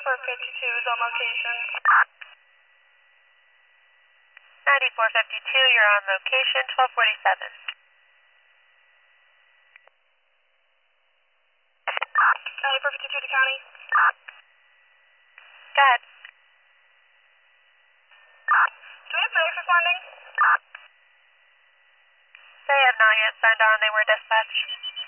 9452 is on location. 9452, you're on location, 1247. 9452 to county. Go ahead. Do we have medics responding? They have not yet signed on, they were dispatched.